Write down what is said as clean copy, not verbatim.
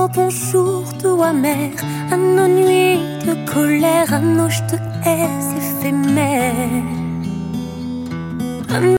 nos bons jours doux amers, à nos nuits de colère, à nos je te hais éphémères.